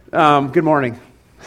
Good morning.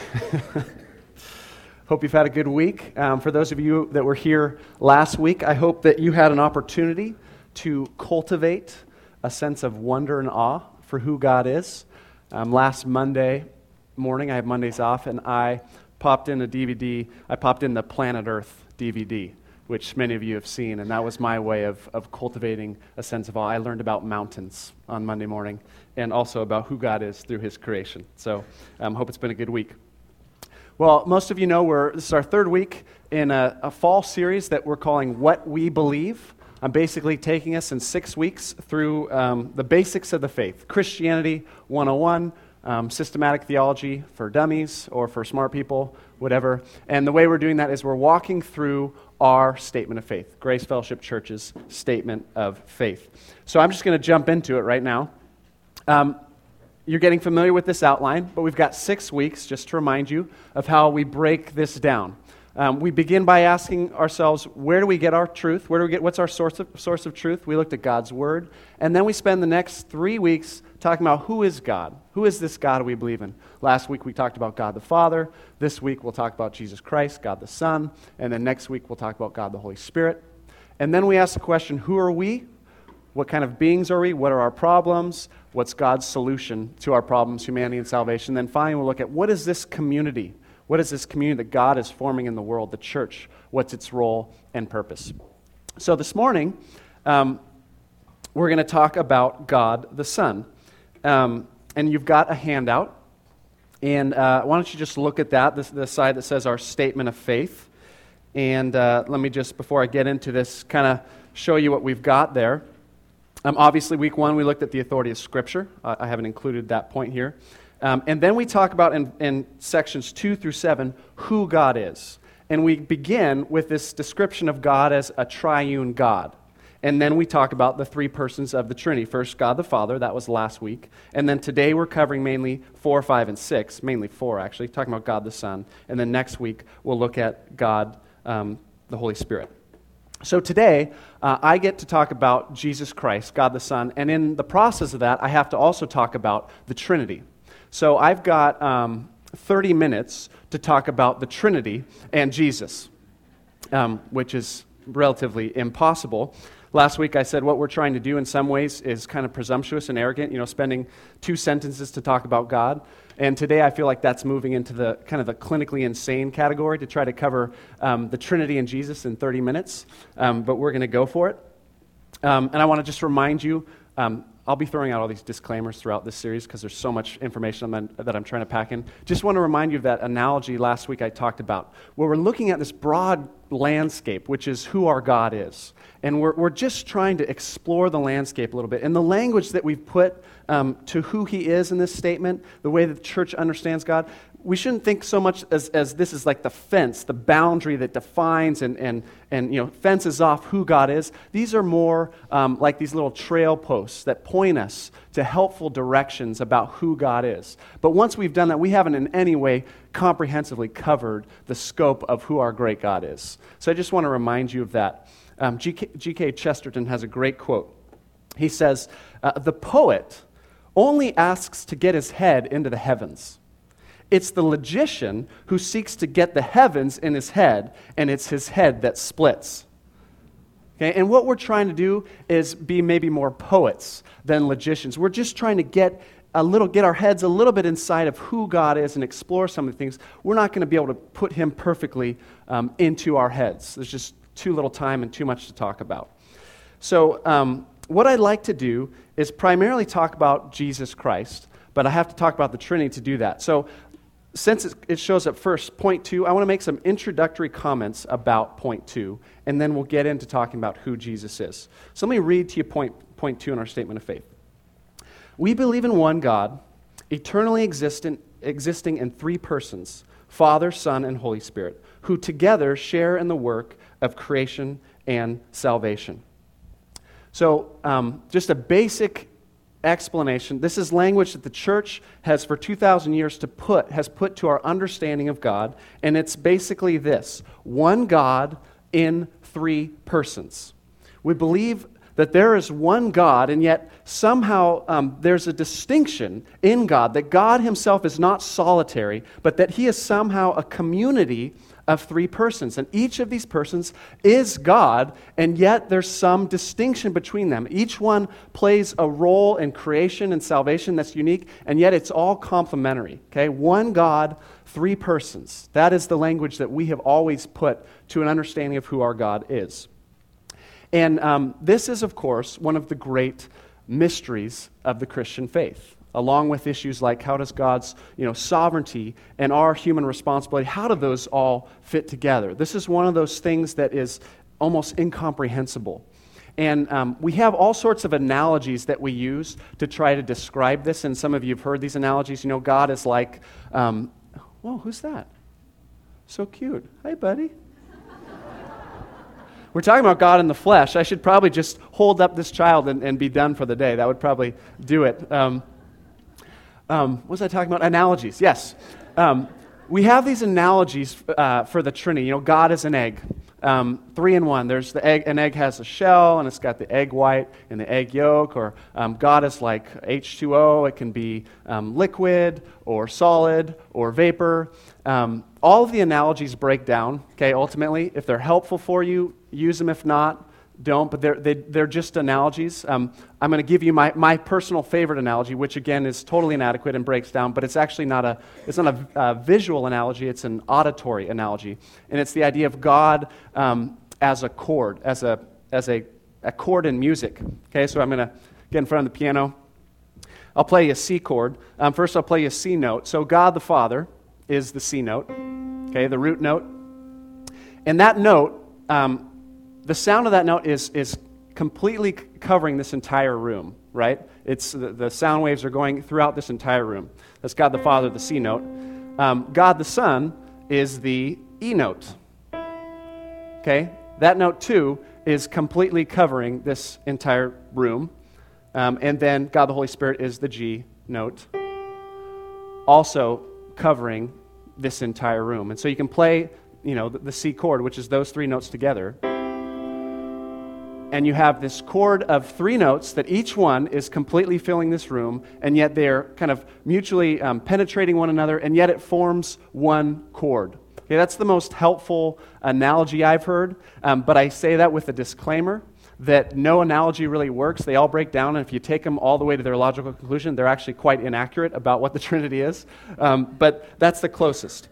Hope you've had a good week. For those of you that were here last week, I hope that you had an opportunity to cultivate a sense of wonder and awe for who God is. Last Monday morning, I have Mondays off, and I popped in a DVD. I popped in the Planet Earth DVD, which many of you have seen, and that was my way of cultivating a sense of awe. I learned about mountains on Monday morning, and also about who God is through His creation. So hope it's been a good week. Well, most of you know this is our third week in a fall series that we're calling What We Believe. I'm basically taking us in 6 weeks through the basics of the faith. Christianity 101, systematic theology for dummies or for smart people, whatever. And the way we're doing that is we're walking through our statement of faith, Grace Fellowship Church's statement of faith. So I'm just going to jump into it right now. You're getting familiar with this outline, but we've got 6 weeks, just to remind you, of how we break this down. We begin by asking ourselves, where do we get our truth? What's our source of truth? We looked at God's Word, and then we spend the next 3 weeks talking about who is God? Who is this God we believe in? Last week we talked about God the Father. This week we'll talk about Jesus Christ, God the Son, and then next week we'll talk about God the Holy Spirit. And then we ask the question, who are we? What kind of beings are we? What are our problems? What's God's solution to our problems, humanity and salvation? Then finally we'll look at what is this community? What is this community that God is forming in the world, the church? What's its role and purpose? So this morning, we're going to talk about God the Son. And you've got a handout. And why don't you just look at that, the side that says our statement of faith. And let me just, before I get into this, kind of show you what we've got there. Obviously, week 1, we looked at the authority of Scripture. I haven't included that point here. And then we talk about in sections 2 through 7 who God is. And we begin with this description of God as a triune God. And then we talk about the 3 persons of the Trinity. First, God the Father, that was last week. And then today we're covering mainly 4, 5, and 6, mainly 4 actually, talking about God the Son. And then next week we'll look at God the Holy Spirit. So today, I get to talk about Jesus Christ, God the Son, and in the process of that, I have to also talk about the Trinity. So I've got 30 minutes to talk about the Trinity and Jesus, which is relatively impossible. Last week I said what we're trying to do in some ways is kind of presumptuous and arrogant, spending 2 sentences to talk about God. And today I feel like that's moving into the kind of the clinically insane category to try to cover the Trinity and Jesus in 30 minutes. But we're going to go for it. And I want to just remind you, I'll be throwing out all these disclaimers throughout this series because there's so much information that I'm trying to pack in. Just want to remind you of that analogy last week I talked about, where we're looking at this broad landscape, which is who our God is. And we're just trying to explore the landscape a little bit. And the language that we've put to who He is in this statement, the way that the church understands God, we shouldn't think so much as this is like the fence, the boundary that defines and fences off who God is. These are more like these little trail posts that point us to helpful directions about who God is. But once we've done that, we haven't in any way comprehensively covered the scope of who our great God is. So I just want to remind you of that. G.K. Chesterton has a great quote. He says, the poet only asks to get his head into the heavens. It's the logician who seeks to get the heavens in his head, and it's his head that splits. Okay? And what we're trying to do is be maybe more poets than logicians. We're just trying to get our heads a little bit inside of who God is and explore some of the things. We're not going to be able to put Him perfectly into our heads. There's just too little time and too much to talk about. So what I'd like to do is primarily talk about Jesus Christ, but I have to talk about the Trinity to do that. So since it shows up first, point 2, I want to make some introductory comments about point 2, and then we'll get into talking about who Jesus is. So let me read to you point 2 in our statement of faith. We believe in one God, eternally existing in 3 persons, Father, Son, and Holy Spirit, who together share in the work of creation and salvation. So just a basic explanation. This is language that the church has for 2,000 years has put to our understanding of God, and it's basically this: one God in 3 persons. We believe that there is one God, and yet somehow there's a distinction in God, that God himself is not solitary, but that he is somehow a community of three persons. And each of these persons is God, and yet there's some distinction between them. Each one plays a role in creation and salvation that's unique, and yet it's all complementary. Okay? One God, three persons. That is the language that we have always put to an understanding of who our God is. And this is, of course, one of the great mysteries of the Christian faith, along with issues like how does God's sovereignty and our human responsibility, how do those all fit together? This is one of those things that is almost incomprehensible. And we have all sorts of analogies that we use to try to describe this, and some of you have heard these analogies. God is like, whoa, who's that? So cute. Hi, buddy. We're talking about God in the flesh. I should probably just hold up this child and be done for the day. That would probably do it. What was I talking about? Analogies, yes. We have these analogies for the Trinity. God is an egg. 3 in 1. There's the egg. An egg has a shell, and it's got the egg white and the egg yolk. Or God is like H2O. It can be liquid or solid or vapor. All of the analogies break down. Okay, ultimately, if they're helpful for you, use them. If not, don't. But they're just analogies. I'm going to give you my personal favorite analogy, which again is totally inadequate and breaks down. But it's actually not a visual analogy. It's an auditory analogy, and it's the idea of God as a chord, as a chord in music. Okay, so I'm going to get in front of the piano. I'll play you a C chord. First, I'll play you a C note. So God the Father is the C note. Okay, the root note, and that note. The sound of that note is completely covering this entire room, right? It's the sound waves are going throughout this entire room. That's God the Father, the C note. God the Son is the E note. Okay? That note, too, is completely covering this entire room. And then God the Holy Spirit is the G note, also covering this entire room. And so you can play, the C chord, which is those 3 notes together. And you have this chord of 3 notes that each one is completely filling this room, and yet they're kind of mutually penetrating one another, and yet it forms one chord. Okay, that's the most helpful analogy I've heard, but I say that with a disclaimer that no analogy really works. They all break down, and if you take them all the way to their logical conclusion, they're actually quite inaccurate about what the Trinity is, but that's the closest.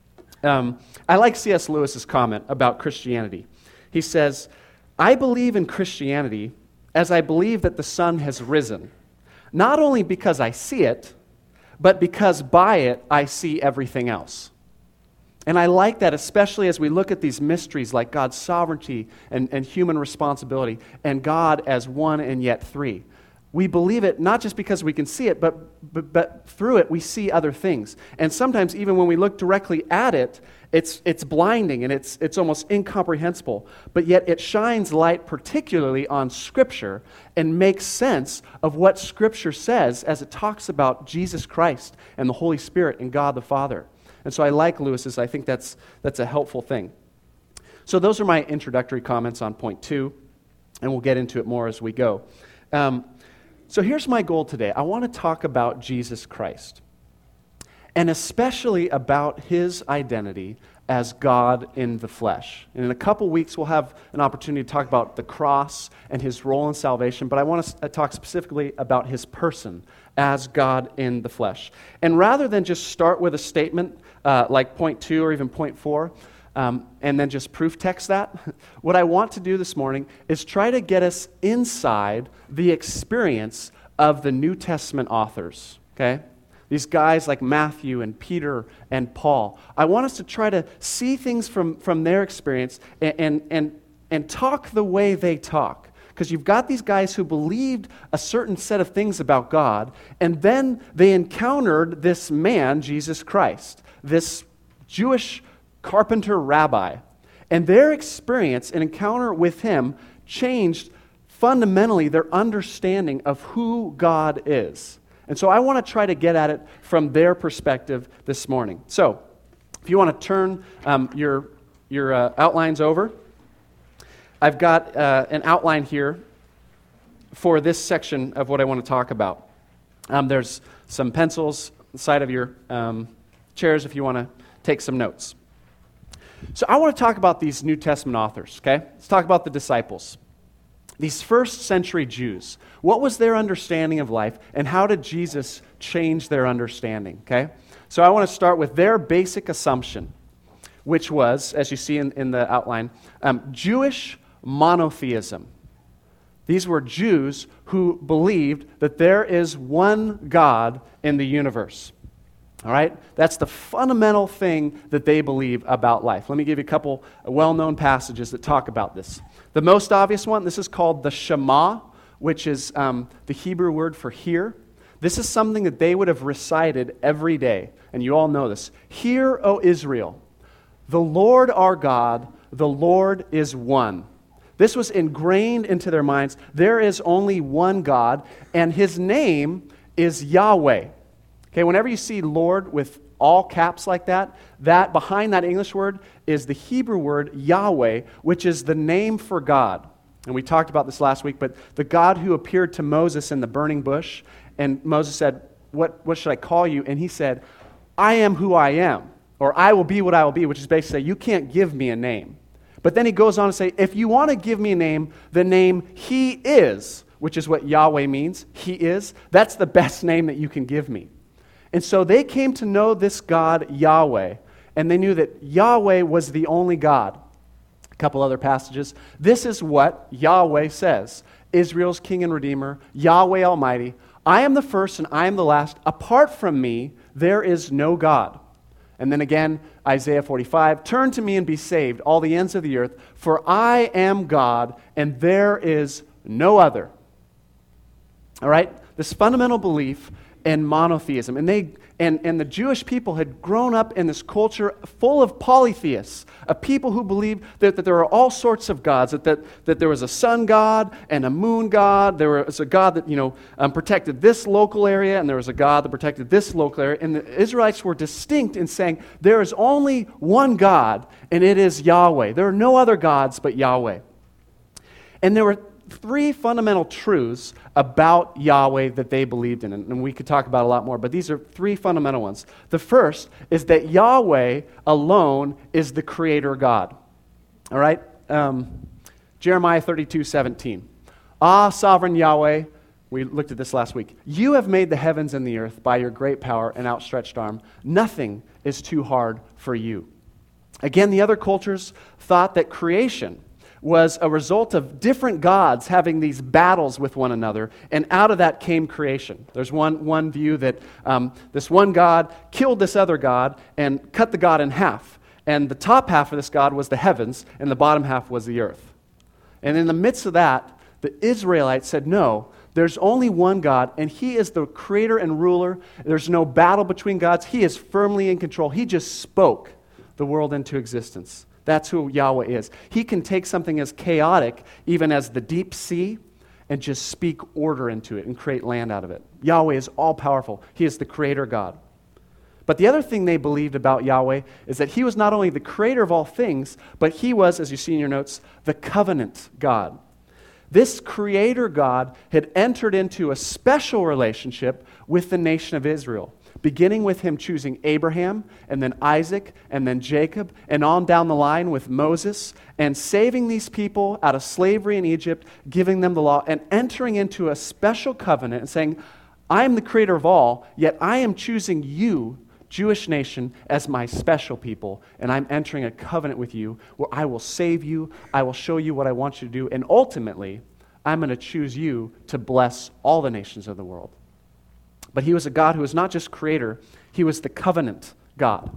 I like C.S. Lewis's comment about Christianity. He says, I believe in Christianity as I believe that the sun has risen, not only because I see it, but because by it I see everything else. And I like that, especially as we look at these mysteries like God's sovereignty and human responsibility, and God as one and yet 3. We believe it not just because we can see it, but through it we see other things. And sometimes even when we look directly at it, it's blinding and it's almost incomprehensible. But yet it shines light particularly on Scripture and makes sense of what Scripture says as it talks about Jesus Christ and the Holy Spirit and God the Father. And so I like Lewis's. I think that's a helpful thing. So those are my introductory comments on point 2, and we'll get into it more as we go. So here's my goal today. I want to talk about Jesus Christ, and especially about his identity as God in the flesh. And in a couple weeks, we'll have an opportunity to talk about the cross and his role in salvation, but I want to talk specifically about his person as God in the flesh. And rather than just start with a statement like point 2 or even point 4, and then just proof text that, what I want to do this morning is try to get us inside the experience of the New Testament authors, okay? These guys like Matthew and Peter and Paul. I want us to try to see things from their experience and talk the way they talk. Because you've got these guys who believed a certain set of things about God, and then they encountered this man, Jesus Christ, this Jewish carpenter rabbi. And their experience and encounter with him changed fundamentally their understanding of who God is. And so I want to try to get at it from their perspective this morning. So if you want to turn your outlines over, I've got an outline here for this section of what I want to talk about. There's some pencils on the side of your chairs if you want to take some notes. So I want to talk about these New Testament authors, okay? Let's talk about the disciples. These first century Jews, what was their understanding of life, and how did Jesus change their understanding, okay? So I want to start with their basic assumption, which was, as you see in the outline, Jewish monotheism. These were Jews who believed that there is one God in the universe. All right? That's the fundamental thing that they believe about life. Let me give you a couple well-known passages that talk about this. The most obvious one, this is called the Shema, which is the Hebrew word for hear. This is something that they would have recited every day, and you all know this. Hear, O Israel, the Lord our God, the Lord is one. This was ingrained into their minds. There is only one God, and His name is Yahweh. Okay, whenever you see Lord with all caps like that behind that English word is the Hebrew word Yahweh, which is the name for God. And we talked about this last week, but the God who appeared to Moses in the burning bush, and Moses said, what should I call you? And he said, I am who I am, or I will be what I will be, which is basically, you can't give me a name. But then he goes on to say, if you want to give me a name, the name He is, which is what Yahweh means, He is, that's the best name that you can give me. And so they came to know this God, Yahweh, and they knew that Yahweh was the only God. A couple other passages. This is what Yahweh says. Israel's King and Redeemer, Yahweh Almighty. I am the first and I am the last. Apart from me, there is no God. And then again, Isaiah 45, turn to me and be saved, all the ends of the earth, for I am God and there is no other. All right? This fundamental belief in monotheism. And the Jewish people had grown up in this culture full of polytheists, of people who believed that there are all sorts of gods, that there was a sun god and a moon god, there was a god that protected this local area, and there was a god that protected this local area. And the Israelites were distinct in saying, there is only one God, and it is Yahweh. There are no other gods but Yahweh. And there were three fundamental truths about Yahweh that they believed in, and we could talk about a lot more, but these are three fundamental ones. The first is that Yahweh alone is the creator God. All right? Jeremiah 32:17. Ah, sovereign Yahweh, we looked at this last week. You have made the heavens and the earth by your great power and outstretched arm. Nothing is too hard for you. Again, the other cultures thought that creation was a result of different gods having these battles with one another, and out of that came creation. There's one view that this one god killed this other god and cut the god in half, and the top half of this god was the heavens, and the bottom half was the earth. And in the midst of that, the Israelites said, no, there's only one God, and He is the creator and ruler. There's no battle between gods. He is firmly in control. He just spoke the world into existence. That's who Yahweh is. He can take something as chaotic, even as the deep sea, and just speak order into it and create land out of it. Yahweh is all-powerful. He is the creator God. But the other thing they believed about Yahweh is that He was not only the creator of all things, but He was, as you see in your notes, the covenant God. This creator God had entered into a special relationship with the nation of Israel, beginning with Him choosing Abraham, and then Isaac, and then Jacob, and on down the line with Moses, and saving these people out of slavery in Egypt, giving them the law, and entering into a special covenant and saying, I am the creator of all, yet I am choosing you, Jewish nation, as my special people, and I'm entering a covenant with you where I will save you, I will show you what I want you to do, and ultimately, I'm going to choose you to bless all the nations of the world. But He was a God who was not just creator, He was the covenant God.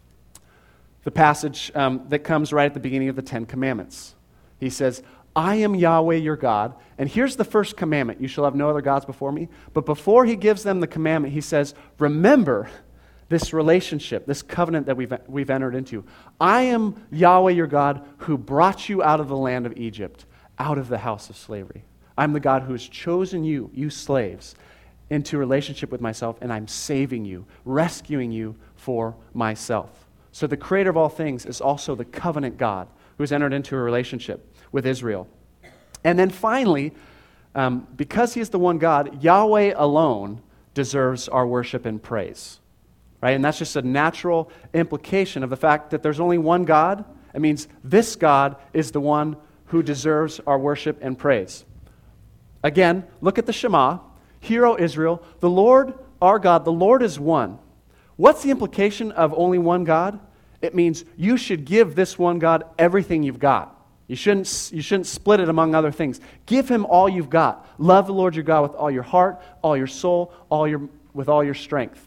The passage that comes right at the beginning of the Ten Commandments. He says, I am Yahweh your God, and here's the first commandment, you shall have no other gods before me. But before He gives them the commandment, He says, remember this relationship, this covenant that we've entered into. I am Yahweh your God who brought you out of the land of Egypt, out of the house of slavery. I'm the God who has chosen you, you slaves, into relationship with myself, and I'm saving you, rescuing you for myself. So the creator of all things is also the covenant God who has entered into a relationship with Israel. And then finally, because he is the one God, Yahweh alone deserves our worship and praise. Right? And that's just a natural implication of the fact that there's only one God. It means this God is the one who deserves our worship and praise. Again, look at the Shema. Hear, O Israel, the Lord our God, the Lord is one. What's the implication of only one God? It means you should give this one God everything you've got. You shouldn't split it among other things. Give him all you've got. Love the Lord your God with all your heart, all your soul, with all your strength.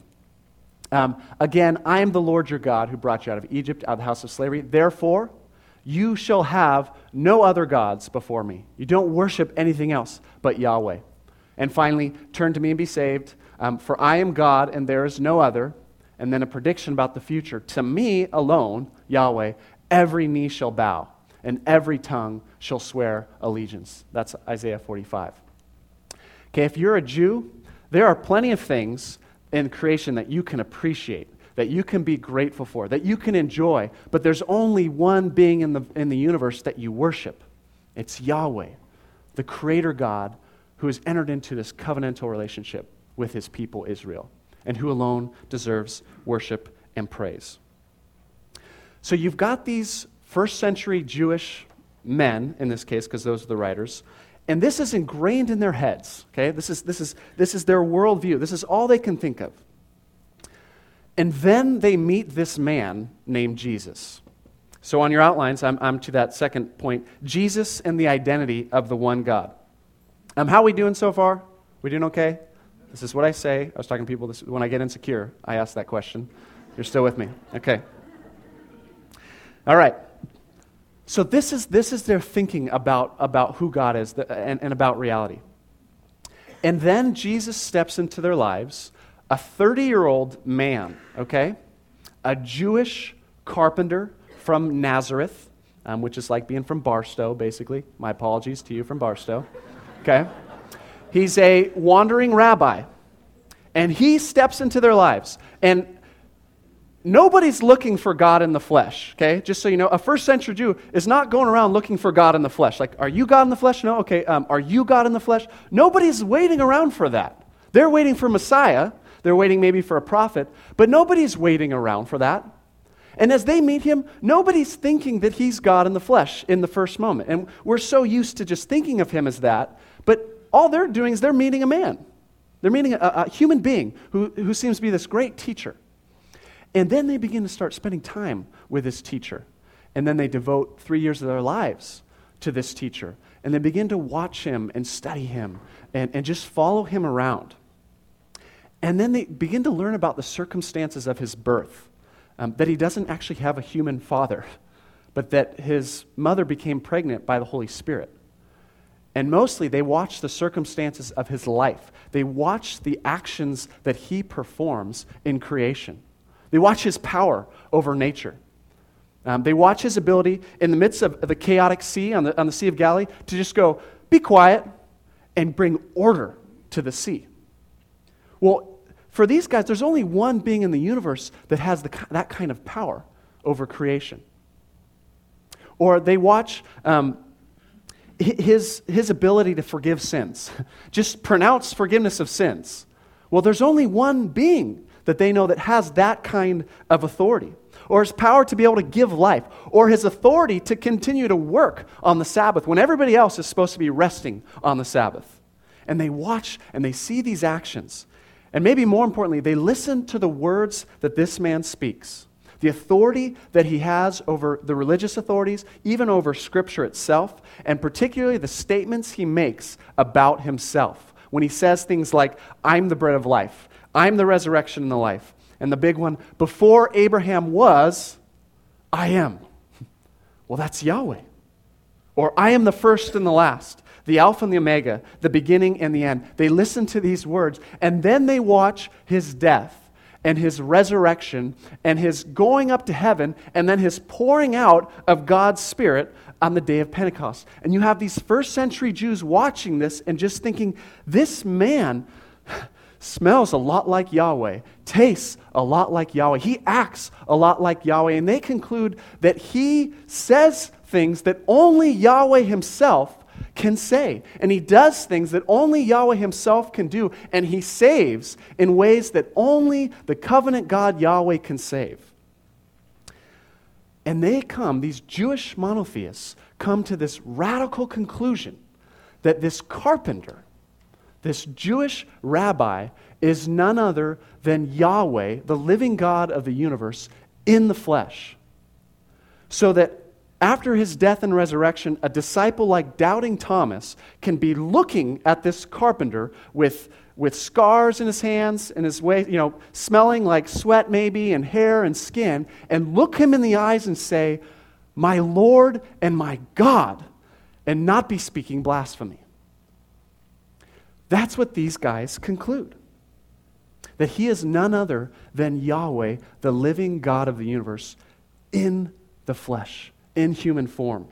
Again, I am the Lord your God who brought you out of Egypt, out of the house of slavery. Therefore, you shall have no other gods before me. You don't worship anything else but Yahweh. And finally, turn to me and be saved. For I am God and there is no other. And then a prediction about the future. To me alone, Yahweh, every knee shall bow and every tongue shall swear allegiance. That's Isaiah 45. Okay, if you're a Jew, there are plenty of things in creation that you can appreciate, that you can be grateful for, that you can enjoy, but there's only one being in the universe that you worship. It's Yahweh, the Creator God who has entered into this covenantal relationship with his people Israel, and who alone deserves worship and praise. So you've got these first century Jewish men, in this case, because those are the writers, and this is ingrained in their heads. Okay, this is their worldview. This is all they can think of. And then they meet this man named Jesus. So on your outlines, I'm to that second point: Jesus and the identity of the one God. How are we doing so far? We doing okay? This is what I say. I was talking to people when I get insecure. I ask that question. You're still with me? Okay. All right. So this is their thinking about who God is and about reality. And then Jesus steps into their lives, a 30-year-old man, okay? A Jewish carpenter from Nazareth, which is like being from Barstow, basically. My apologies to you from Barstow. Okay? He's a wandering rabbi, and he steps into their lives. And nobody's looking for God in the flesh, okay? Just so you know, a first century Jew is not going around looking for God in the flesh. Like, are you God in the flesh? No? Okay, are you God in the flesh? Nobody's waiting around for that. They're waiting for Messiah. They're waiting maybe for a prophet, but nobody's waiting around for that. And as they meet him, nobody's thinking that he's God in the flesh in the first moment. And we're so used to just thinking of him as that, but all they're doing is they're meeting a man. They're meeting a human being who seems to be this great teacher. And then they begin to start spending time with this teacher. And then they devote 3 years of their lives to this teacher. And they begin to watch him and study him and just follow him around. And then they begin to learn about the circumstances of his birth. That he doesn't actually have a human father, but that his mother became pregnant by the Holy Spirit. And mostly they watch the circumstances of his life. They watch the actions that he performs in creation. They watch his power over nature. They watch his ability in the midst of the chaotic sea on the Sea of Galilee to just go, be quiet, and bring order to the sea. Well, for these guys, there's only one being in the universe that has that kind of power over creation. Or they watch his ability to forgive sins. Just pronounce forgiveness of sins. Well, there's only one being that they know that has that kind of authority. Or his power to be able to give life. Or his authority to continue to work on the Sabbath when everybody else is supposed to be resting on the Sabbath. And they watch and they see these actions. And maybe more importantly, they listen to the words that this man speaks. The authority that he has over the religious authorities, even over Scripture itself, and particularly the statements he makes about himself. When he says things like, I'm the bread of life, I'm the resurrection and the life. And the big one, before Abraham was, I am. Well, that's Yahweh. Or I am the first and the last. The Alpha and the Omega, the beginning and the end. They listen to these words, and then they watch his death and his resurrection and his going up to heaven and then his pouring out of God's Spirit on the day of Pentecost. And you have these first century Jews watching this and just thinking, this man smells a lot like Yahweh, tastes a lot like Yahweh, he acts a lot like Yahweh, and they conclude that he says things that only Yahweh himself can say. And he does things that only Yahweh himself can do, and he saves in ways that only the covenant God Yahweh can save. And these Jewish monotheists, come to this radical conclusion that this carpenter, this Jewish rabbi, is none other than Yahweh, the living God of the universe, in the flesh. So that after his death and resurrection, a disciple like doubting Thomas can be looking at this carpenter with scars in his hands and his way, smelling like sweat maybe and hair and skin, and look him in the eyes and say, "My Lord and my God," and not be speaking blasphemy. That's what these guys conclude. That he is none other than Yahweh, the living God of the universe, in the flesh, in human form.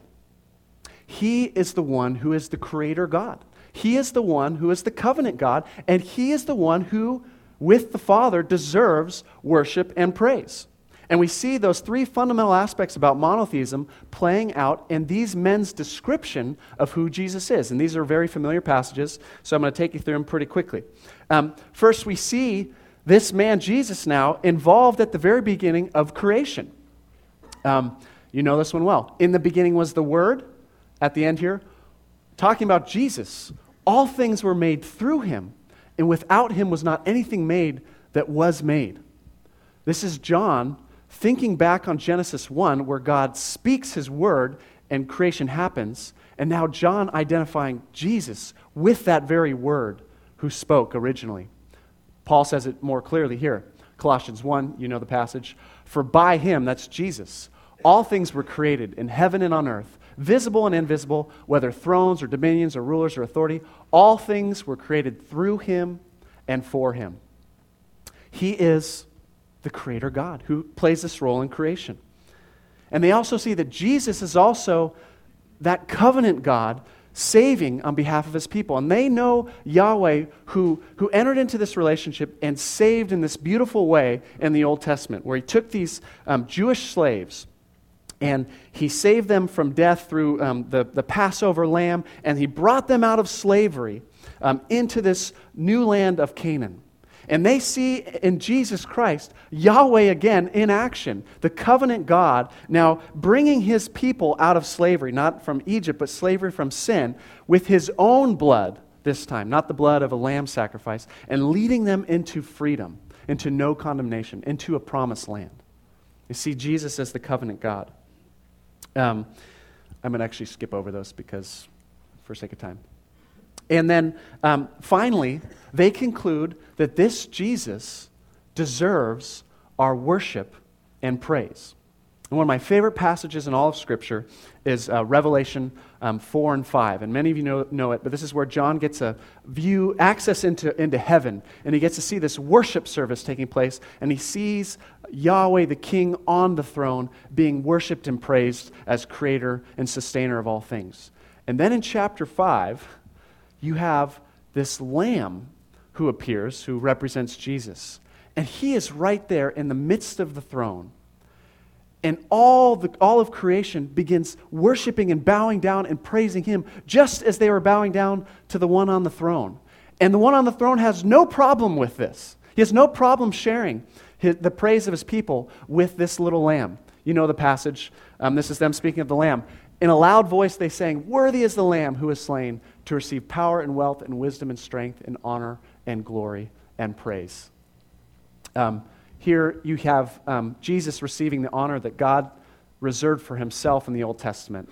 He is the one who is the creator God. He is the one who is the covenant God, and he is the one who, with the Father, deserves worship and praise. And we see those three fundamental aspects about monotheism playing out in these men's description of who Jesus is. And these are very familiar passages, so I'm going to take you through them pretty quickly. First, we see this man, Jesus, now involved at the very beginning of creation. You know this one well. In the beginning was the Word, at the end here, talking about Jesus. All things were made through him, and without him was not anything made that was made. This is John thinking back on Genesis 1, where God speaks his word and creation happens, and now John identifying Jesus with that very word who spoke originally. Paul says it more clearly here. Colossians 1, you know the passage. For by him, that's Jesus, all things were created in heaven and on earth, visible and invisible, whether thrones or dominions or rulers or authority, all things were created through him and for him. He is the creator God who plays this role in creation. And they also see that Jesus is also that covenant God saving on behalf of his people. And they know Yahweh who entered into this relationship and saved in this beautiful way in the Old Testament, where he took these Jewish slaves and he saved them from death through the Passover lamb, and he brought them out of slavery into this new land of Canaan. And they see in Jesus Christ, Yahweh again in action, the covenant God, now bringing his people out of slavery, not from Egypt, but slavery from sin, with his own blood this time, not the blood of a lamb sacrifice, and leading them into freedom, into no condemnation, into a promised land. You see Jesus as the covenant God. I'm going to actually skip over those because, for sake of time. And then finally, they conclude that this Jesus deserves our worship and praise. And one of my favorite passages in all of Scripture is Revelation 4 and 5. And many of you know it, but this is where John gets access into heaven. And he gets to see this worship service taking place. And he sees Yahweh, the King, on the throne, being worshiped and praised as creator and sustainer of all things. And then in chapter 5, you have this lamb who appears, who represents Jesus. And he is right there in the midst of the throne. And all of creation begins worshiping and bowing down and praising him, just as they were bowing down to the one on the throne. And the one on the throne has no problem with this. He has no problem sharing the praise of his people with this little lamb. You know the passage. This is them speaking of the lamb. In a loud voice they sang, "Worthy is the Lamb who is slain to receive power and wealth and wisdom and strength and honor and glory and praise." Here you have Jesus receiving the honor that God reserved for himself in the Old Testament.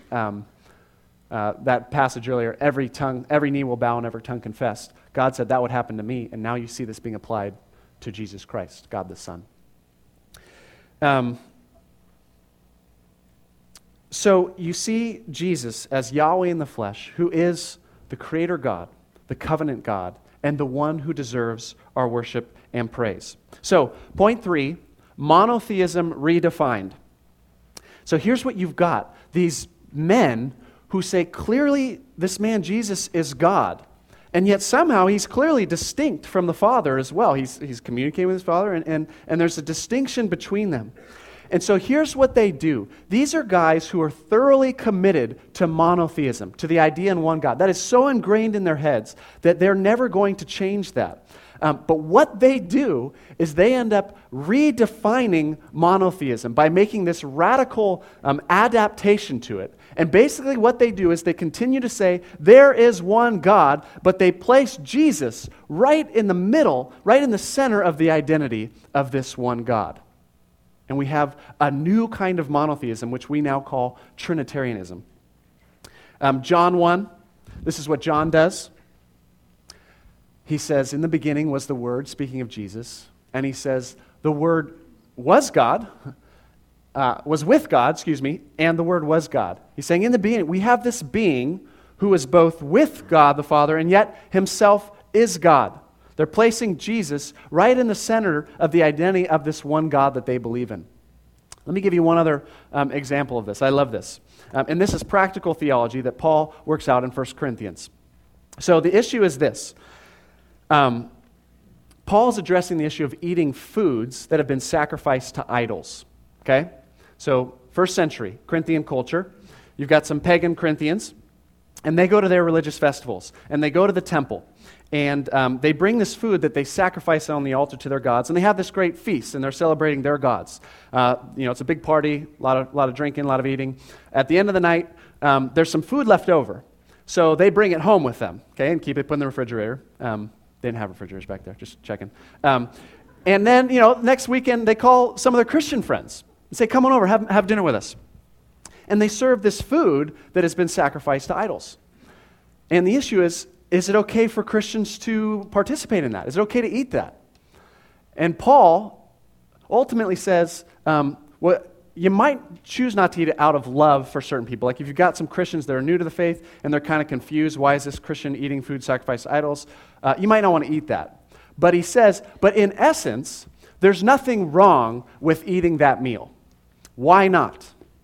That passage earlier, every knee will bow and every tongue confess. God said that would happen to me, and now you see this being applied to Jesus Christ, God the Son. So you see Jesus as Yahweh in the flesh, who is the creator God, the covenant God, and the one who deserves our worship and praise. So, point 3, monotheism redefined. So here's what you've got. These men who say clearly this man Jesus is God, and yet somehow he's clearly distinct from the Father as well. He's communicating with his Father, and there's a distinction between them. And so here's what they do. These are guys who are thoroughly committed to monotheism, to the idea in one God. That is so ingrained in their heads that they're never going to change that. But what they do is they end up redefining monotheism by making this radical adaptation to it. And basically what they do is they continue to say there is one God, but they place Jesus right in the middle, right in the center of the identity of this one God. And we have a new kind of monotheism, which we now call Trinitarianism. John 1, this is what John does. He says, in the beginning was the Word, speaking of Jesus, and he says, the Word was God, was with God, and the Word was God. He's saying, in the beginning, we have this being who is both with God the Father, and yet himself is God. They're placing Jesus right in the center of the identity of this one God that they believe in. Let me give you one other example of this. I love this. And this is practical theology that Paul works out in 1 Corinthians. So the issue is this. Paul's addressing the issue of eating foods that have been sacrificed to idols. Okay? So, first century Corinthian culture, you've got some pagan Corinthians, and they go to their religious festivals, and they go to the temple, and they bring this food that they sacrifice on the altar to their gods, and they have this great feast, and they're celebrating their gods. It's a big party, a lot of drinking, a lot of eating. At the end of the night, there's some food left over, so they bring it home with them, okay, and keep it put in the refrigerator. They didn't have refrigerators back there, just checking. And then, next weekend, they call some of their Christian friends and say, come on over, have dinner with us. And they serve this food that has been sacrificed to idols. And the issue is it okay for Christians to participate in that? Is it okay to eat that? And Paul ultimately says, you might choose not to eat it out of love for certain people. Like if you've got some Christians that are new to the faith and they're kind of confused, why is this Christian eating food sacrificed to idols? You might not want to eat that. But he says, but in essence, there's nothing wrong with eating that meal. Why not?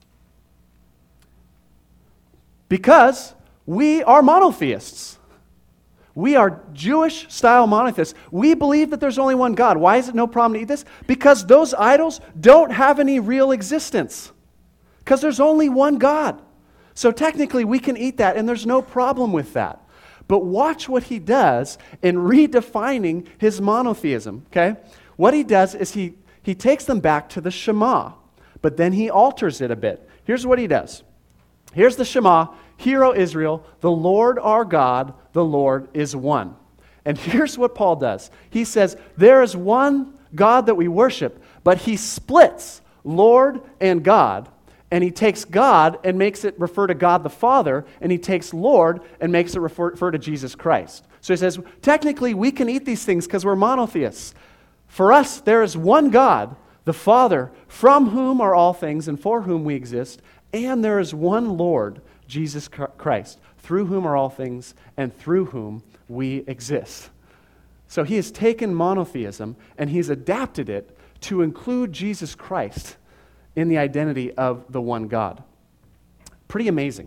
Because we are monotheists. We are Jewish-style monotheists. We believe that there's only one God. Why is it no problem to eat this? Because those idols don't have any real existence. Because there's only one God. So technically we can eat that and there's no problem with that. But watch what he does in redefining his monotheism, okay? What he does is he takes them back to the Shema, but then he alters it a bit. Here's what he does. Here's the Shema. Hear, O Israel, the Lord our God, the Lord is one. And here's what Paul does. He says, there is one God that we worship, but he splits Lord and God, and he takes God and makes it refer to God the Father, and he takes Lord and makes it refer to Jesus Christ. So he says, technically we can eat these things because we're monotheists. For us, there is one God, the Father, from whom are all things and for whom we exist, and there is one Lord, Jesus Christ, through whom are all things and through whom we exist. So he has taken monotheism and he's adapted it to include Jesus Christ in the identity of the one God. Pretty amazing.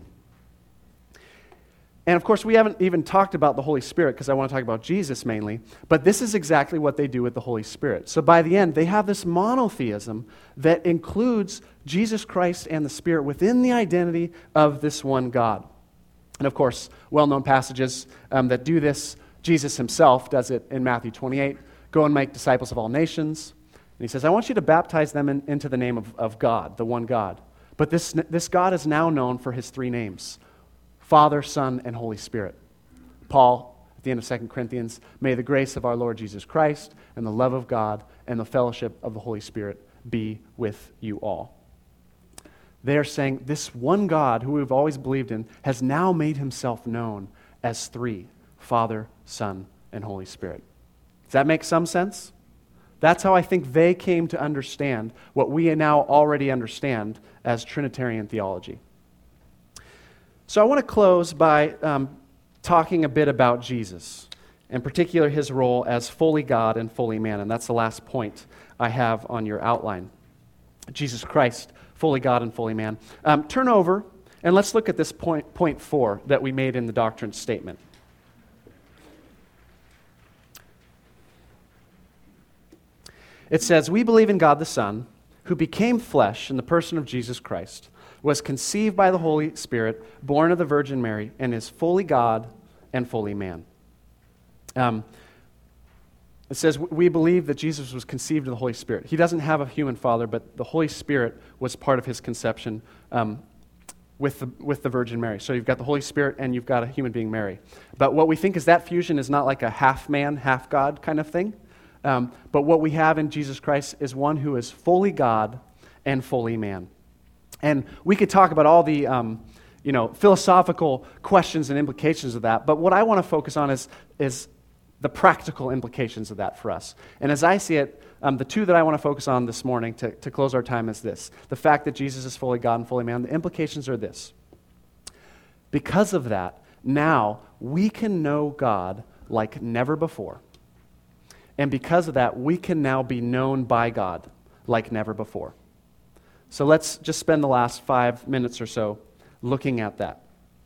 And of course, we haven't even talked about the Holy Spirit because I want to talk about Jesus mainly, but this is exactly what they do with the Holy Spirit. So by the end, they have this monotheism that includes Jesus Christ and the Spirit within the identity of this one God. And of course, well-known passages that do this. Jesus himself does it in Matthew 28. Go and make disciples of all nations. And he says, I want you to baptize them into the name of God, the one God. But this God is now known for his three names: Father, Son, and Holy Spirit. Paul, at the end of 2 Corinthians, may the grace of our Lord Jesus Christ and the love of God and the fellowship of the Holy Spirit be with you all. They are saying this one God who we've always believed in has now made himself known as three: Father, Son, and Holy Spirit. Does that make some sense? That's how I think they came to understand what we now already understand as Trinitarian theology. So I want to close by talking a bit about Jesus, in particular his role as fully God and fully man, and that's the last point I have on your outline. Jesus Christ, fully God and fully man. Turn over and let's look at this point 4 that we made in the doctrine statement. It says, we believe in God the Son, who became flesh in the person of Jesus Christ, was conceived by the Holy Spirit, born of the Virgin Mary, and is fully God and fully man. It says, we believe that Jesus was conceived of the Holy Spirit. He doesn't have a human father, but the Holy Spirit was part of his conception with the Virgin Mary. So you've got the Holy Spirit and you've got a human being, Mary. But what we think is that fusion is not like a half man, half God kind of thing. But what we have in Jesus Christ is one who is fully God and fully man. And we could talk about all the philosophical questions and implications of that, but what I want to focus on is the practical implications of that for us. And as I see it, the two that I want to focus on this morning to close our time is this. The fact that Jesus is fully God and fully man, the implications are this. Because of that, now we can know God like never before. And because of that, we can now be known by God like never before. So let's just spend the last 5 minutes or so looking at that.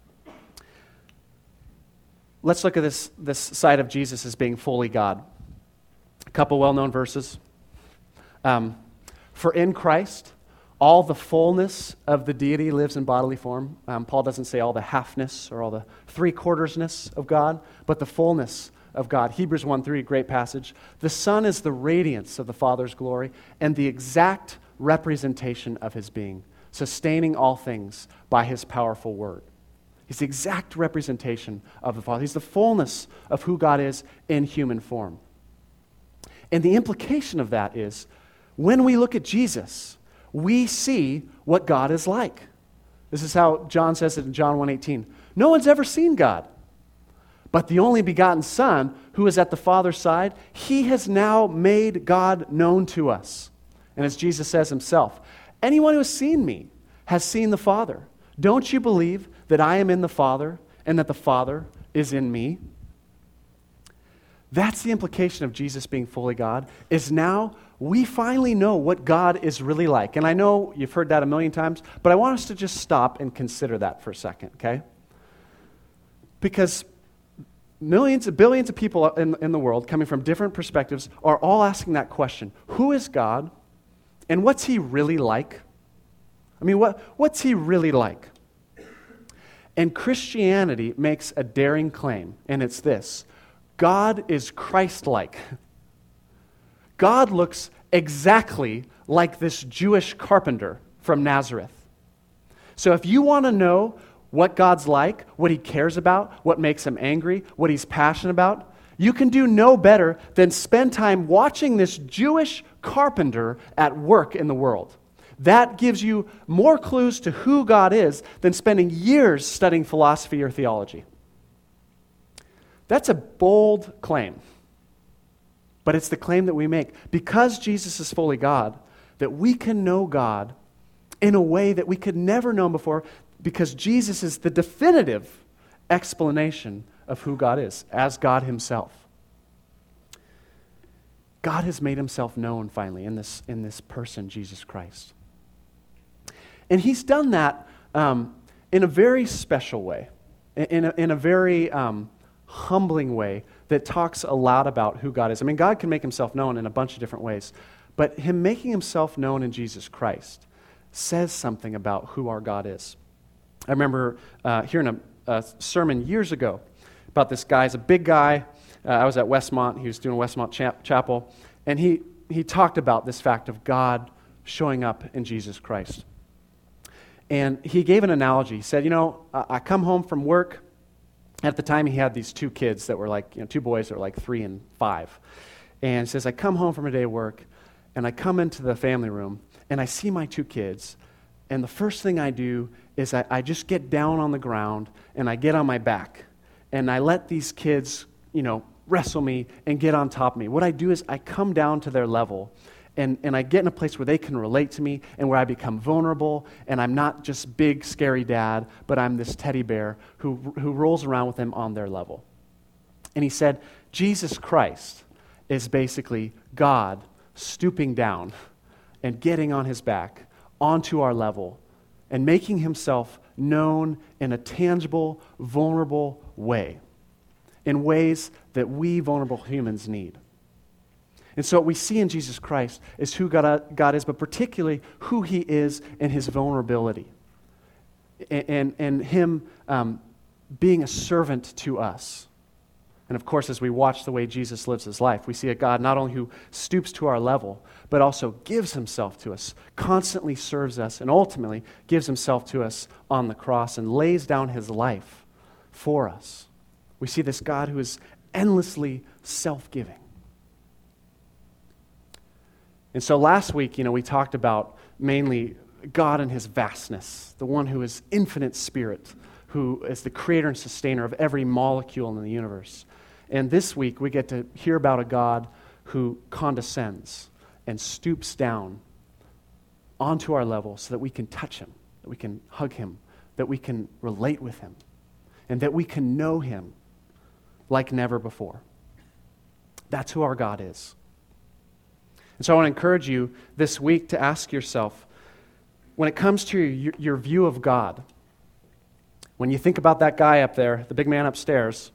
Let's look at this side of Jesus as being fully God. A couple well-known verses. For in Christ, all the fullness of the deity lives in bodily form. Paul doesn't say all the halfness or all the three-quartersness of God, but the fullness of God. Hebrews 1:3, great passage. The Son is the radiance of the Father's glory and the exact representation of his being, sustaining all things by his powerful word. He's the exact representation of the Father. He's the fullness of who God is in human form. And the implication of that is, when we look at Jesus, we see what God is like. This is how John says it in John 1:18. No one's ever seen God, but the only begotten Son, who is at the Father's side, he has now made God known to us. And as Jesus says himself, anyone who has seen me has seen the Father. Don't you believe that I am in the Father and that the Father is in me? That's the implication of Jesus being fully God, is now we finally know what God is really like. And I know you've heard that a million times, but I want us to just stop and consider that for a second, okay? Because billions of people in the world, coming from different perspectives, are all asking that question. Who is God, and what's he really like? I mean, what's he really like? And Christianity makes a daring claim, and it's this. God is Christ-like. God looks exactly like this Jewish carpenter from Nazareth. So if you want to know what God's like, what he cares about, what makes him angry, what he's passionate about, you can do no better than spend time watching this Jewish carpenter at work in the world. That gives you more clues to who God is than spending years studying philosophy or theology. That's a bold claim, but it's the claim that we make. Because Jesus is fully God, that we can know God in a way that we could never know before, because Jesus is the definitive explanation of who God is, as God himself. God has made himself known finally in this person, Jesus Christ. And he's done that in a very special way, in a very humbling way that talks a lot about who God is. I mean, God can make himself known in a bunch of different ways, but him making himself known in Jesus Christ says something about who our God is. I remember hearing a sermon years ago about this guy. He's a big guy. I was at Westmont. He was doing Westmont Chapel, and he talked about this fact of God showing up in Jesus Christ. And he gave an analogy. He said, I come home from work. At the time, he had these two kids that were like, two boys that were like 3 and 5. And he says, I come home from a day of work, and I come into the family room, and I see my 2 kids, and the first thing I do is I just get down on the ground, and I get on my back, and I let these kids, wrestle me and get on top of me. What I do is I come down to their level, and I get in a place where they can relate to me and where I become vulnerable, and I'm not just big, scary dad, but I'm this teddy bear who rolls around with them on their level. And he said, Jesus Christ is basically God stooping down and getting on his back onto our level and making himself known in a tangible, vulnerable way, in ways that we vulnerable humans need. And so what we see in Jesus Christ is who God is, but particularly who he is in his vulnerability. And him being a servant to us. And of course, as we watch the way Jesus lives his life, we see a God not only who stoops to our level, but also gives himself to us, constantly serves us, and ultimately gives himself to us on the cross and lays down his life for us. We see this God who is endlessly self-giving. And so last week, we talked about mainly God and his vastness, the one who is infinite spirit, who is the creator and sustainer of every molecule in the universe. And this week, we get to hear about a God who condescends and stoops down onto our level so that we can touch him, that we can hug him, that we can relate with him, and that we can know him like never before. That's who our God is. And so I want to encourage you this week to ask yourself, when it comes to your view of God, when you think about that guy up there, the big man upstairs,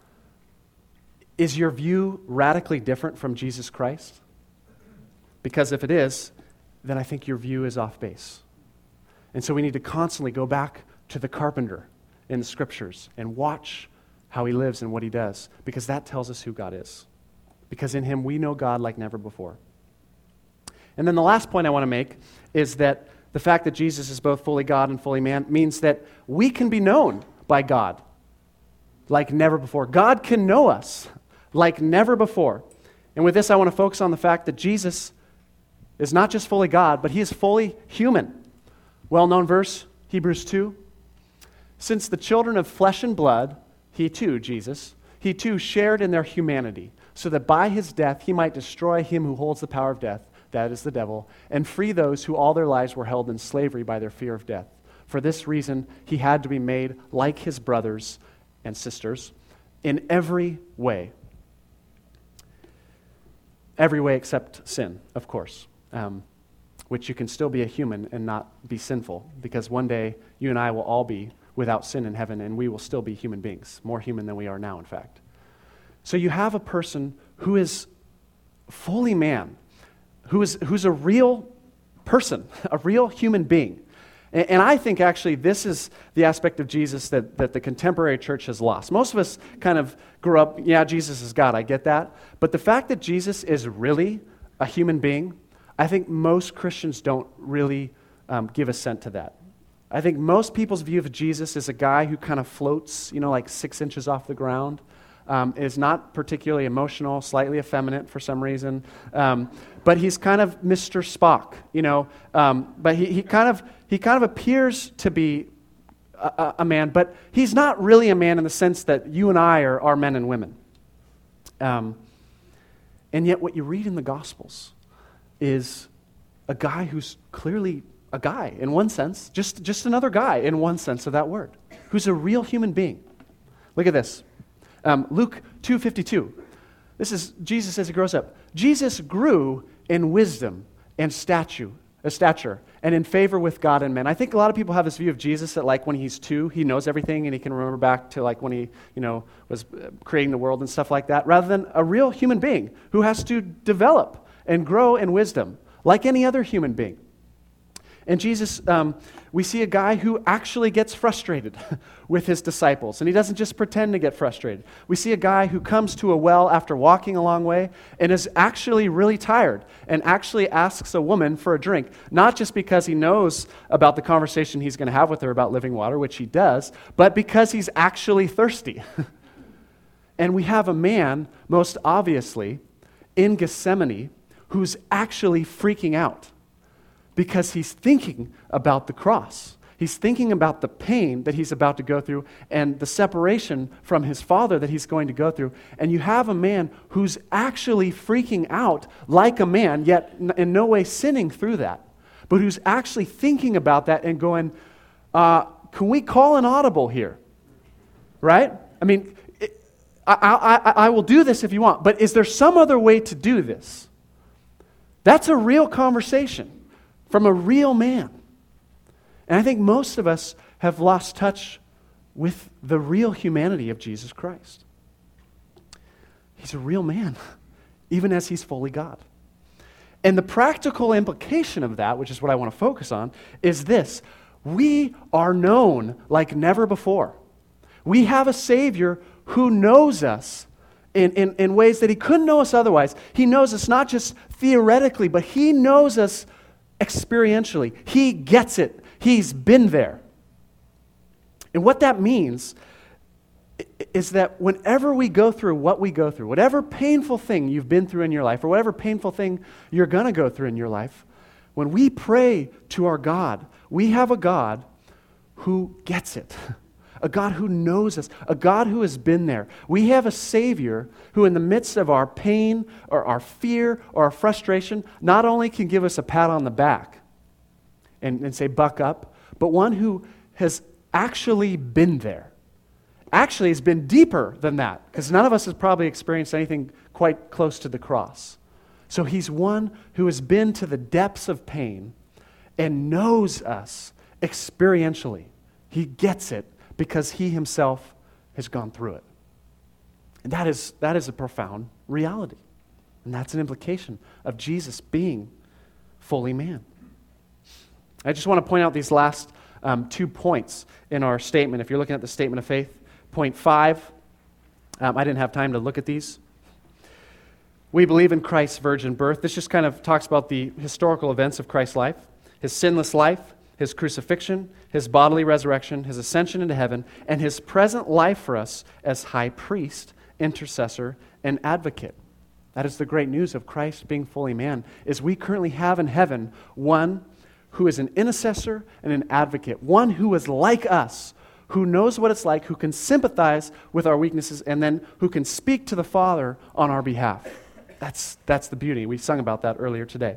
is your view radically different from Jesus Christ? Because if it is, then I think your view is off base. And so we need to constantly go back to the carpenter in the scriptures and watch how he lives and what he does, because that tells us who God is. Because in him we know God like never before. And then the last point I want to make is that the fact that Jesus is both fully God and fully man means that we can be known by God like never before. God can know us like never before. And with this, I want to focus on the fact that Jesus is not just fully God, but he is fully human. Well-known verse, Hebrews 2. Since the children of flesh and blood, he too, Jesus, he too shared in their humanity, so that by his death he might destroy him who holds the power of death, that is the devil, and free those who all their lives were held in slavery by their fear of death. For this reason, he had to be made like his brothers and sisters in every way. Every way except sin, of course, which you can still be a human and not be sinful, because one day you and I will all be without sin in heaven, and we will still be human beings, more human than we are now, in fact. So you have a person who is fully man, who's a real person, a real human being. And I think actually this is the aspect of Jesus that the contemporary church has lost. Most of us kind of grew up, yeah, Jesus is God, I get that. But the fact that Jesus is really a human being, I think most Christians don't really give assent to that. I think most people's view of Jesus is a guy who kind of floats, like 6 inches off the ground, is not particularly emotional, slightly effeminate for some reason, but he's kind of Mr. Spock, but he kind of appears to be a man, but he's not really a man in the sense that you and I are men and women. And yet what you read in the Gospels is a guy who's clearly a guy in one sense, just another guy in one sense of that word, who's a real human being. Look at this. Luke 2:52. This is Jesus as he grows up. Jesus grew in wisdom and stature and in favor with God and men. I think a lot of people have this view of Jesus that when he's 2, he knows everything and he can remember back to when he, was creating the world and stuff like that, rather than a real human being who has to develop and grow in wisdom like any other human being. And Jesus, we see a guy who actually gets frustrated with his disciples, and he doesn't just pretend to get frustrated. We see a guy who comes to a well after walking a long way and is actually really tired and actually asks a woman for a drink, not just because he knows about the conversation he's going to have with her about living water, which he does, but because he's actually thirsty. And we have a man, most obviously, in Gethsemane, who's actually freaking out, because he's thinking about the cross. He's thinking about the pain that he's about to go through and the separation from his Father that he's going to go through. And you have a man who's actually freaking out like a man, yet in no way sinning through that, but who's actually thinking about that and going, can we call an audible here? Right? I mean, I will do this if you want, but is there some other way to do this? That's a real conversation from a real man. And I think most of us have lost touch with the real humanity of Jesus Christ. He's a real man even as he's fully God. And the practical implication of that, which is what I want to focus on, is this: we are known like never before. We have a Savior who knows us in ways that he couldn't know us otherwise. He knows us not just theoretically, but he knows us experientially. He gets it. He's been there. And what that means is that whenever we go through what we go through, whatever painful thing you've been through in your life, or whatever painful thing you're going to go through in your life, when we pray to our God, we have a God who gets it, a God who knows us, a God who has been there. We have a Savior who, in the midst of our pain or our fear or our frustration, not only can give us a pat on the back and say, buck up, but one who has actually been there. Actually, it's been deeper than that, because none of us has probably experienced anything quite close to the cross. So he's one who has been to the depths of pain and knows us experientially. He gets it because he himself has gone through it. And that is a profound reality. And that's an implication of Jesus being fully man. I just want to point out these last 2 points in our statement. If you're looking at the statement of faith, point 5, I didn't have time to look at these. We believe in Christ's virgin birth. This just kind of talks about the historical events of Christ's life, his sinless life, his crucifixion, his bodily resurrection, his ascension into heaven, and his present life for us as high priest, intercessor, and advocate. That is the great news of Christ being fully man, is we currently have in heaven one who is an intercessor and an advocate, one who is like us, who knows what it's like, who can sympathize with our weaknesses, and then who can speak to the Father on our behalf. That's the beauty. We sung about that earlier today.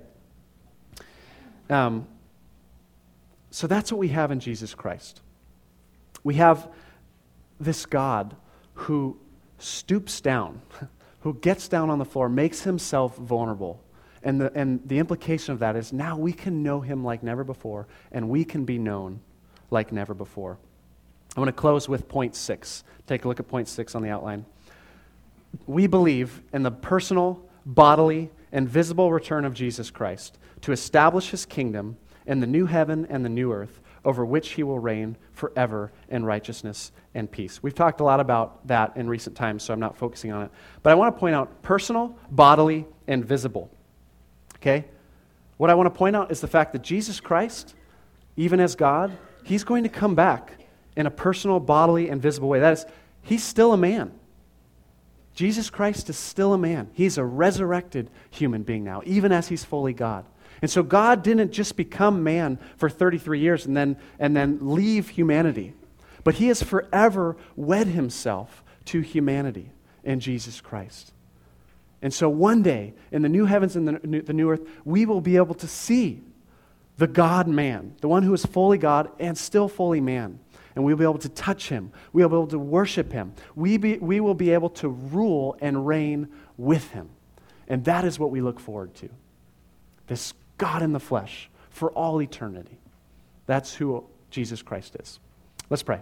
So that's what we have in Jesus Christ. We have this God who stoops down, who gets down on the floor, makes himself vulnerable. And the implication of that is now we can know him like never before, and we can be known like never before. I want to close with point 6. Take a look at point 6 on the outline. We believe in the personal, bodily, and visible return of Jesus Christ to establish his kingdom in the new heaven and the new earth, over which he will reign forever in righteousness and peace. We've talked a lot about that in recent times, so I'm not focusing on it. But I want to point out personal, bodily, and visible. Okay? What I want to point out is the fact that Jesus Christ, even as God, he's going to come back in a personal, bodily, and visible way. That is, he's still a man. Jesus Christ is still a man. He's a resurrected human being now, even as he's fully God. And so God didn't just become man for 33 years and then leave humanity. But he has forever wed himself to humanity in Jesus Christ. And so one day, in the new heavens and the new earth, we will be able to see the God-man, the one who is fully God and still fully man. And we'll be able to touch him. We'll be able to worship him. We will be able to rule and reign with him. And that is what we look forward to. This God in the flesh for all eternity. That's who Jesus Christ is. Let's pray.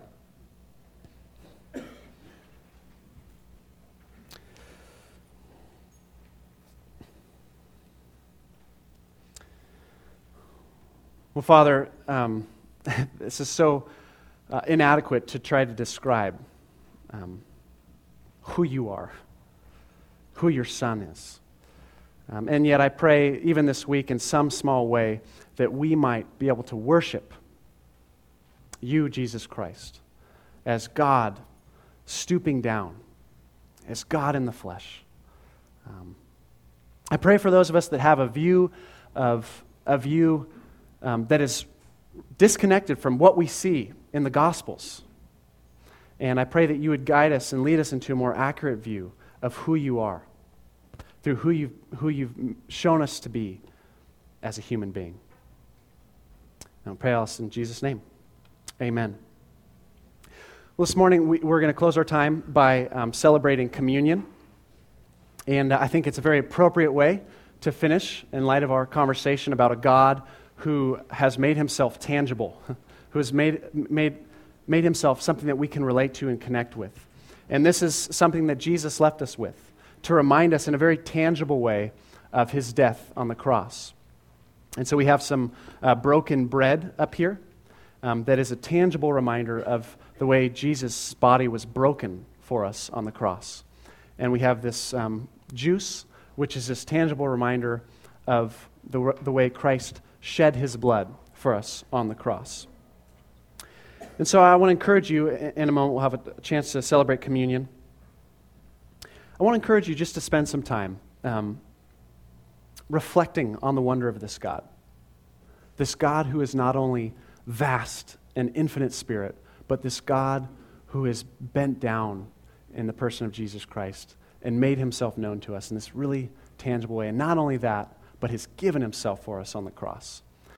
Well, Father, this is so inadequate to try to describe who you are, who your Son is. And yet I pray, even this week, in some small way, that we might be able to worship you, Jesus Christ, as God stooping down, as God in the flesh. I pray for those of us that have a view of you that is disconnected from what we see in the Gospels. And I pray that you would guide us and lead us into a more accurate view of who you are, through who you've shown us to be as a human being. And I pray all this in Jesus' name. Amen. Well, this morning we're going to close our time by celebrating communion. And I think it's a very appropriate way to finish in light of our conversation about a God who has made himself tangible, who has made himself something that we can relate to and connect with. And this is something that Jesus left us with, to remind us in a very tangible way of his death on the cross. And so we have some broken bread up here that is a tangible reminder of the way Jesus' body was broken for us on the cross. And we have this juice, which is this tangible reminder of the way Christ shed his blood for us on the cross. And so I want to encourage you, in a moment we'll have a chance to celebrate communion. I want to encourage you just to spend some time reflecting on the wonder of this God. This God who is not only vast and infinite spirit, but this God who is bent down in the person of Jesus Christ and made himself known to us in this really tangible way. And not only that, but has given himself for us on the cross.